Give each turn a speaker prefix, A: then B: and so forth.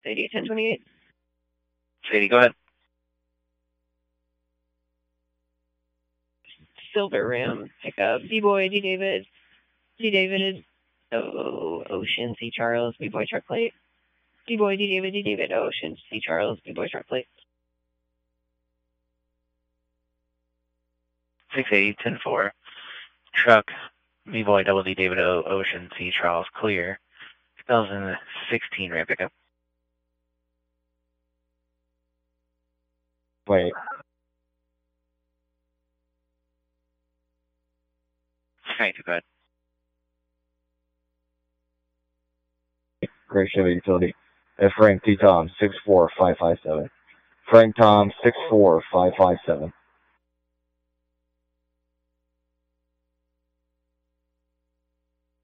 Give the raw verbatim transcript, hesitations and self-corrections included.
A: Sadie, ten twenty-eight.
B: Sadie, go ahead.
A: Silver Ram, pickup. D-Boy, D-David. D-David, oh, Ocean, C. Charles, B-Boy, truck plate. D-Boy, D-David, D-David, Ocean, C. Charles, B-Boy, truck plate.
B: six eighty, ten four. Truck, B-Boy, double D, David, O, Ocean, C. Charles, clear. two thousand sixteen Ram pickup.
C: Wait.
B: Thank you, go ahead.
C: Great Chevy Utility. F. Frank T. Tom, six four five five seven. Frank Tom, six four five five seven.